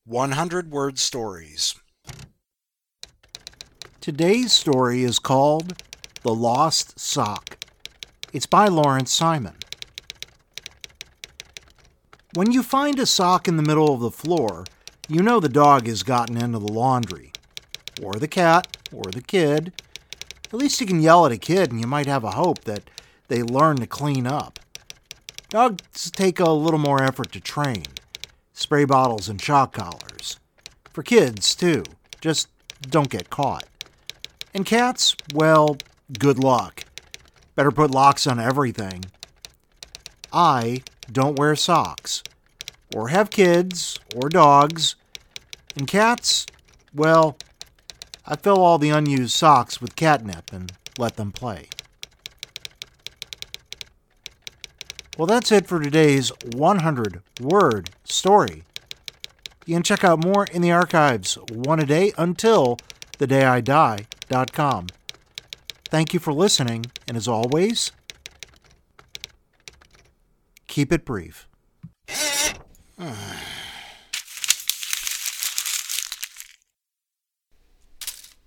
100-word stories. Today's story is called The Lost Sock. It's by Lawrence Simon. When you find a sock in the middle of the floor, you know the dog has gotten into the laundry. Or the cat, or the kid. At least you can yell at a kid and you might have a hope that they learn to clean up. Dogs take a little more effort to train. Spray bottles and shock collars. For kids, too. Just don't get caught. And cats, well, good luck. Better put locks on everything. I don't wear socks. Or have kids, or dogs. And cats, well, I fill all the unused socks with catnip and let them play. Well, that's it for today's 100-word story. You can check out more in the archives, one a day until thedayidie.com. Thank you for listening, and as always, keep it brief.